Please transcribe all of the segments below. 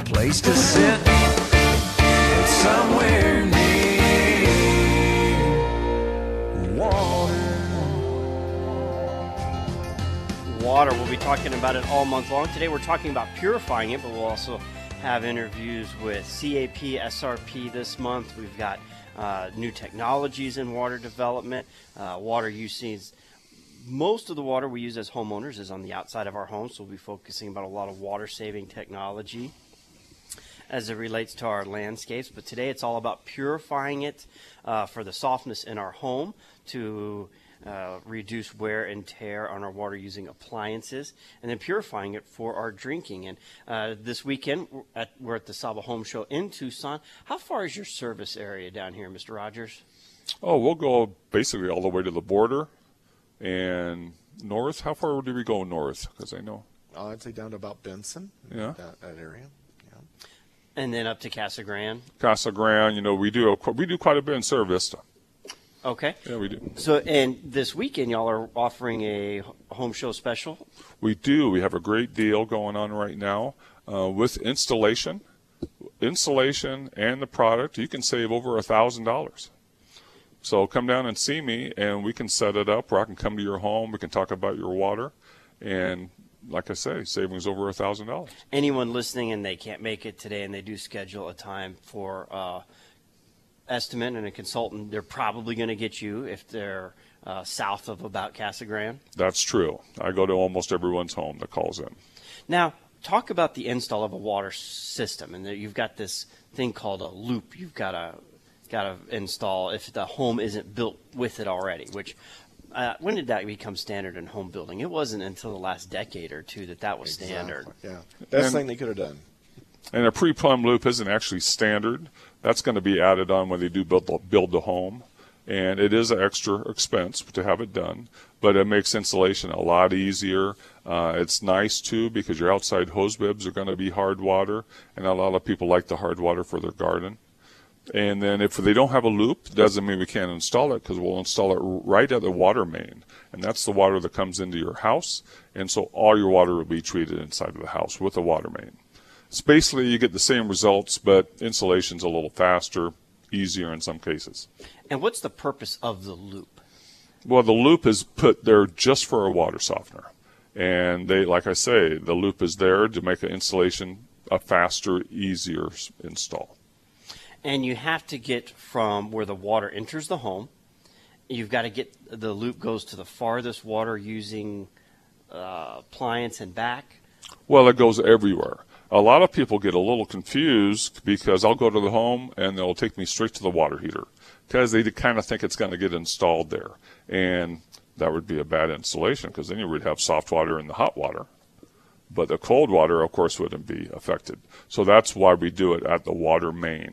place to sit somewhere near water. Water, we'll be talking about it all month long. Today we're talking about purifying it, but we'll also have interviews with CAP, SRP this month. We've got new technologies in water development, water usage. Most of the water we use as homeowners is on the outside of our homes, so we'll be focusing about a lot of water-saving technology as it relates to our landscapes. But today it's all about purifying it for the softness in our home to reduce wear and tear on our water-using appliances, and then purifying it for our drinking. And this weekend, we're at the Saba Home Show in Tucson. How far is your service area down here, Mr. Rogers? Oh, we'll go basically all the way to the border and north. How far do we go north? Because I know. I'd say down to about Benson, yeah, that area. Yeah. And then up to Casa Grande. Casa Grande, you know, we do quite a bit in Cerro Vista. Okay. Yeah, we do. So, and this weekend, y'all are offering a home show special? We do. We have a great deal going on right now with installation and the product. You can save over $1,000. So come down and see me, and we can set it up where I can come to your home. We can talk about your water, and like I say, savings over $1,000. Anyone listening and they can't make it today, and they do schedule a time for estimate and a consultant, they're probably going to get you if they're south of about Casa Grande. That's true. I go to almost everyone's home that calls in. Now, talk about the install of a water system, and you've got this thing called a loop. You've got to install if the home isn't built with it already. Which when did that become standard in home building? It wasn't until the last decade or two that was standard. Yeah, best thing they could have done. And a pre-plumb loop isn't actually standard. That's going to be added on when they do build the home. And it is an extra expense to have it done, but it makes installation a lot easier. It's nice, too, because your outside hose bibs are going to be hard water, and a lot of people like the hard water for their garden. And then if they don't have a loop, it doesn't mean we can't install it, because we'll install it right at the water main. And that's the water that comes into your house. And so all your water will be treated inside of the house with a water main. So basically, you get the same results, but installation's a little faster, easier in some cases. And what's the purpose of the loop? Well, the loop is put there just for a water softener. And they, like I say, the loop is there to make an installation a faster, easier install. And you have to get from where the water enters the home. You've got to get the loop goes to the farthest water using appliance and back. Well, it goes everywhere. A lot of people get a little confused because I'll go to the home and they'll take me straight to the water heater because they kind of think it's going to get installed there. And that would be a bad installation because then you would have soft water in the hot water. But the cold water, of course, wouldn't be affected. So that's why we do it at the water main.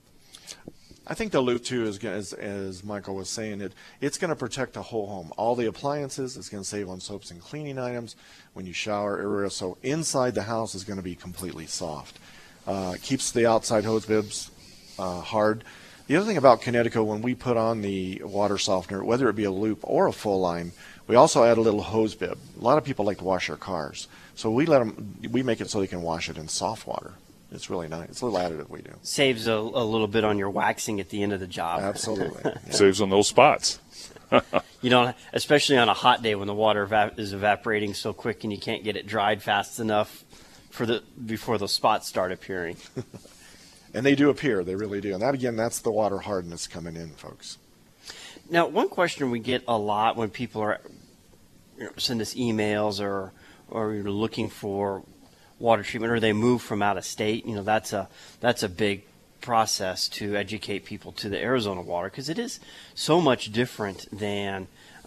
I think the loop, too, as Michael was saying, it's going to protect the whole home. All the appliances, it's going to save on soaps and cleaning items. When you shower, everywhere. So inside the house is going to be completely soft. Keeps the outside hose bibs hard. The other thing about Kinetico, when we put on the water softener, whether it be a loop or a full line, we also add a little hose bib. A lot of people like to wash their cars. So we make it so they can wash it in soft water. It's really nice. It's a little additive we do. Saves a little bit on your waxing at the end of the job. Absolutely. Yeah. Saves on those spots. You know, especially on a hot day when the water is evaporating so quick and you can't get it dried fast enough before the spots start appearing. And they do appear. They really do. And that, again, that's the water hardness coming in, folks. Now, one question we get a lot when people are send us emails or you're looking for water treatment, or they move from out of state, that's a big process to educate people to the Arizona water, because it is so much different than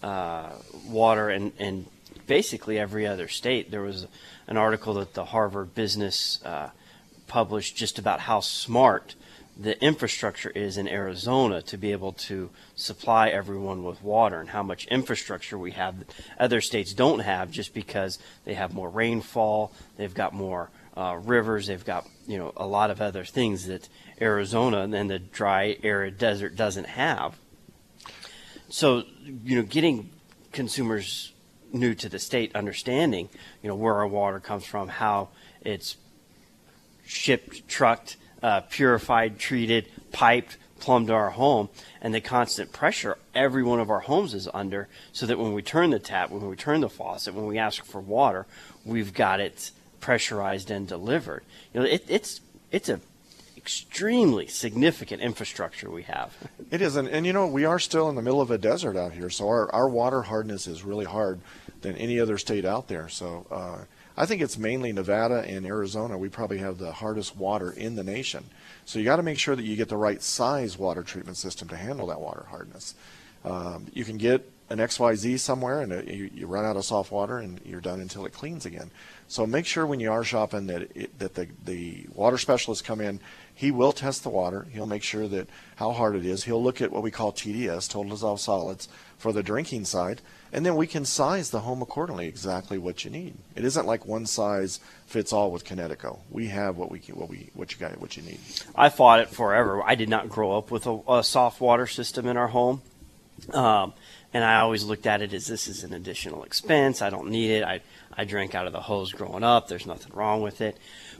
water in basically every other state. There was an article that the Harvard Business published just about how smart the infrastructure is in Arizona to be able to supply everyone with water, and how much infrastructure we have that other states don't have, just because they have more rainfall, they've got more rivers, they've got a lot of other things that Arizona and the dry, arid desert doesn't have. So getting consumers new to the state understanding where our water comes from, how it's shipped, trucked, purified, treated, piped, plumbed to our home, and the constant pressure every one of our homes is under, so that when we turn the tap, when we turn the faucet, when we ask for water, we've got it pressurized and delivered. You know, it's a extremely significant infrastructure we have. It is, and you know, we are still in the middle of a desert out here, so our water hardness is really hard than any other state out there. So I think it's mainly Nevada and Arizona. We probably have the hardest water in the nation. So you got to make sure that you get the right size water treatment system to handle that water hardness. You can get an XYZ somewhere, and you run out of soft water, and you're done until it cleans again. So make sure when you are shopping that the water specialist come in. He will test the water. He'll make sure that how hard it is. He'll look at what we call TDS, total dissolved solids, for the drinking side, and then we can size the home accordingly, exactly what you need. It isn't like one size fits all with Kinetico. We have what you need. I fought it forever. I did not grow up with a soft water system in our home. And I always looked at it as this is an additional expense. I don't need it. I drank out of the hose growing up. There's nothing wrong with it.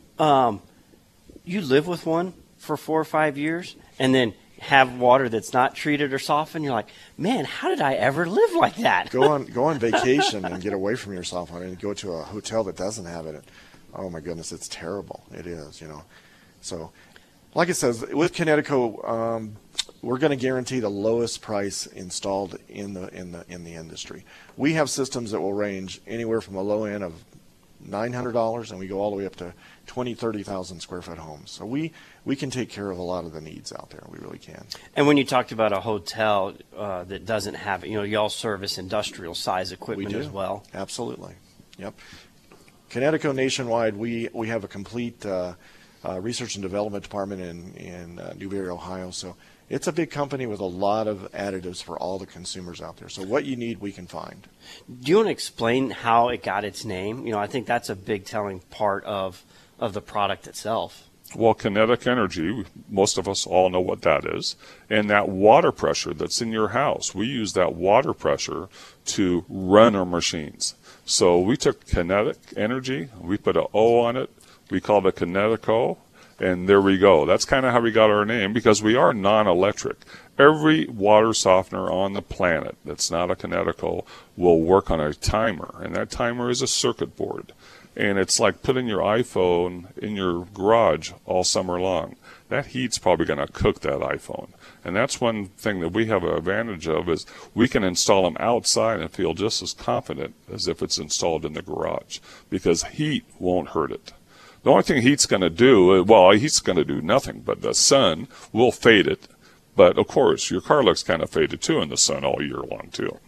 You live with one for 4 or 5 years and then have water that's not treated or softened. You're like, man, how did I ever live like that? Go on vacation and get away from your soft water and go to a hotel that doesn't have it. Oh my goodness, it's terrible. It is, you know. So, like it says, with Kinetico, we're going to guarantee the lowest price installed in the industry. We have systems that will range anywhere from a low end of $900, and we go all the way up to 30,000 square foot homes. So we can take care of a lot of the needs out there. We really can. And when you talked about a hotel that doesn't have it, you know, y'all service industrial size equipment as well. Absolutely. Yep. Kinetico nationwide, we have a complete research and development department in Newberry, Ohio. So it's a big company with a lot of additives for all the consumers out there. So what you need, we can find. Do you want to explain how it got its name? You know, I think that's a big telling part of the product itself. Well, kinetic energy, most of us all know what that is. And that water pressure that's in your house, we use that water pressure to run our machines. So we took kinetic energy, we put an O on it, we called it Kinetico, and there we go. That's kind of how we got our name, because we are non-electric. Every water softener on the planet that's not a Kinetico will work on a timer, and that timer is a circuit board. And it's like putting your iPhone in your garage all summer long. That heat's probably going to cook that iPhone. And that's one thing that we have an advantage of, is we can install them outside and feel just as confident as if it's installed in the garage, because heat won't hurt it. The only thing heat's going to do, well, heat's going to do nothing, but the sun will fade it. But, of course, your car looks kind of faded, too, in the sun all year long, too.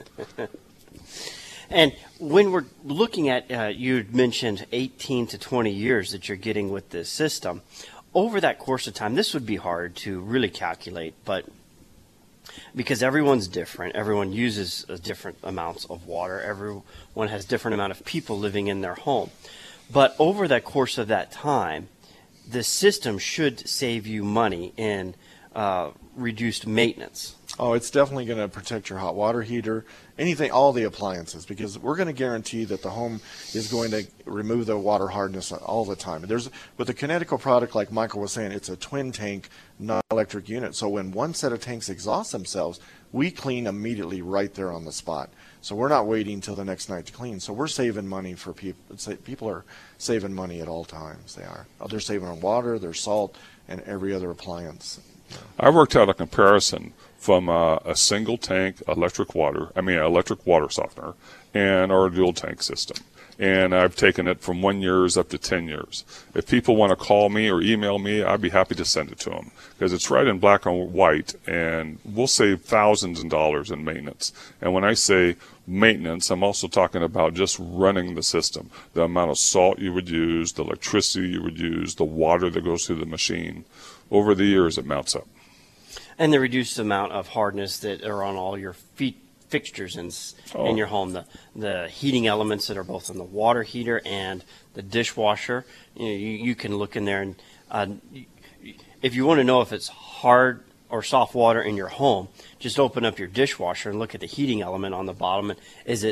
And when we're looking at, you mentioned 18 to 20 years that you're getting with this system. Over that course of time, this would be hard to really calculate, but because everyone's different, everyone uses different amounts of water, everyone has different amount of people living in their home. But over that course of that time, the system should save you money in reduced maintenance. Oh, it's definitely going to protect your hot water heater, anything, all the appliances, because we're going to guarantee that the home is going to remove the water hardness all the time. With the Kinetico product, like Michael was saying, it's a twin tank, non-electric unit. So when one set of tanks exhaust themselves, we clean immediately right there on the spot. So we're not waiting till the next night to clean. So we're saving money for people. People are saving money at all times. They are. They're saving on water, their salt, and every other appliance. I worked out a comparison from a single tank electric water softener and our dual tank system. And I've taken it from 1 year up to 10 years. If people want to call me or email me, I'd be happy to send it to them, because it's right in black and white, and we'll save thousands of dollars in maintenance. And when I say maintenance, I'm also talking about just running the system, the amount of salt you would use, the electricity you would use, the water that goes through the machine. Over the years, it mounts up. And the reduced amount of hardness that are on all your fixtures in your home, the heating elements that are both in the water heater and the dishwasher. You know, you can look in there, and if you want to know if it's hard or soft water in your home, just open up your dishwasher and look at the heating element on the bottom. And is it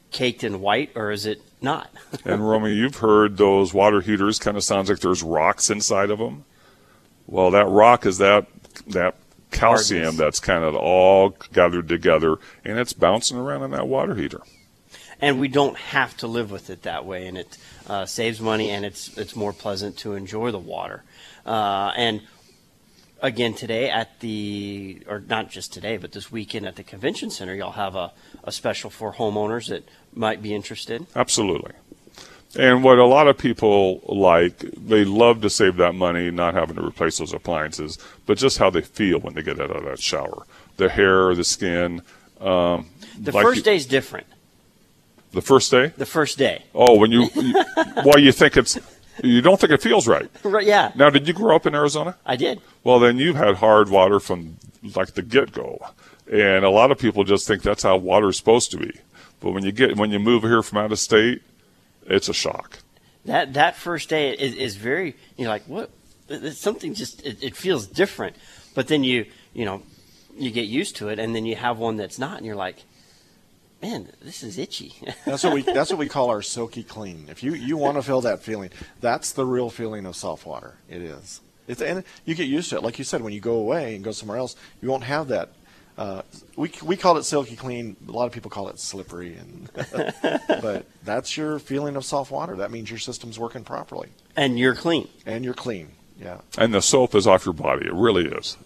caked in white or is it not? And Romy, you've heard those water heaters kind of sounds like there's rocks inside of them. Well, that rock is that calcium Hardness. that's kind of all gathered together, and it's bouncing around in that water heater. And we don't have to live with it that way, and it saves money, and it's more pleasant to enjoy the water. And again, today or not just today, but this weekend at the convention center, y'all have a special for homeowners that might be interested. Absolutely. And what a lot of people like, they love to save that money, not having to replace those appliances, but just how they feel when they get out of that shower. The hair, the skin. The first day's different. The first day? The first day. Oh, when you don't think it feels right. Right, yeah. Now, did you grow up in Arizona? I did. Well, then you've had hard water from like the get-go. And a lot of people just think that's how water is supposed to be. But when you move here from out of state, it's a shock. That first day is very, like, what? It's something just, it feels different. But then you get used to it, and then you have one that's not, and you're like, man, this is itchy. That's what we call our silky clean. If you want to feel that feeling, that's the real feeling of soft water. It is. And you get used to it. Like you said, when you go away and go somewhere else, you won't have that. We call it silky clean. A lot of people call it slippery, but that's your feeling of soft water. That means your system's working properly. And you're clean. And you're clean. Yeah. And the soap is off your body. It really is.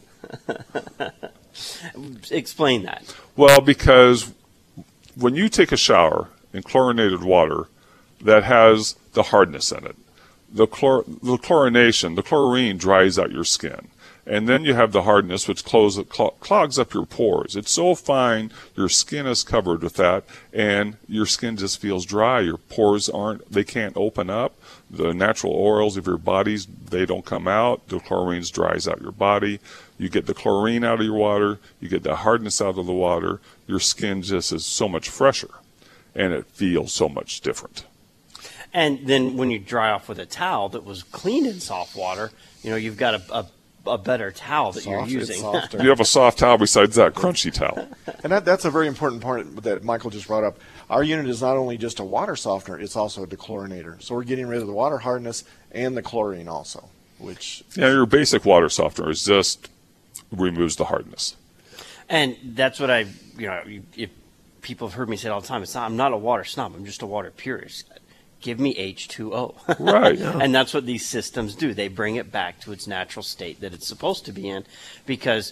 Explain that. Well, because when you take a shower in chlorinated water that has the hardness in it, the chlorination, the chlorine dries out your skin. And then you have the hardness, which clogs up your pores. It's so fine, your skin is covered with that, and your skin just feels dry. Your pores they can't open up. The natural oils of your bodies, they don't come out. The chlorine dries out your body. You get the chlorine out of your water. You get the hardness out of the water. Your skin just is so much fresher, and it feels so much different. And then when you dry off with a towel that was cleaned in soft water, you've got a better towel that you're using. You have a soft towel besides that crunchy towel. And that's a very important point that Michael just brought up. Our unit is not only just a water softener, it's also a dechlorinator. So we're getting rid of the water hardness and the chlorine also, which... Yeah, your basic water softener is just removes the hardness. And that's what if people have heard me say it all the time, I'm not a water snob, I'm just a water purist. Give me H2O. Right. And that's what these systems do. They bring it back to its natural state that it's supposed to be in, because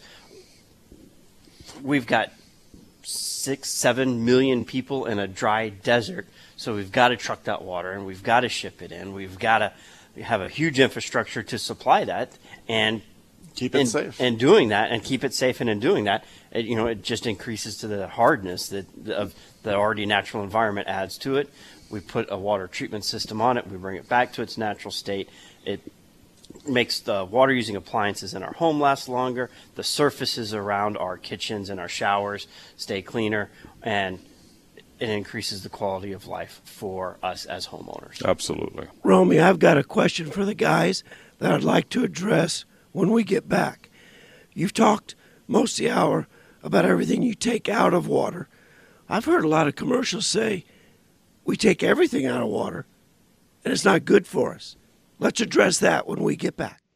we've got 6-7 million people in a dry desert. So we've got to truck that water, and we've got to ship it in. We've got to have a huge infrastructure to supply that and keep it safe. And doing that, and keep it safe, and in doing that, it just increases to the hardness of the already natural environment adds to it. We put a water treatment system on it. We bring it back to its natural state. It makes the water-using appliances in our home last longer. The surfaces around our kitchens and our showers stay cleaner, and it increases the quality of life for us as homeowners. Absolutely. Romy, I've got a question for the guys that I'd like to address when we get back. You've talked most of the hour about everything you take out of water. I've heard a lot of commercials say, we take everything out of water, and it's not good for us. Let's address that when we get back.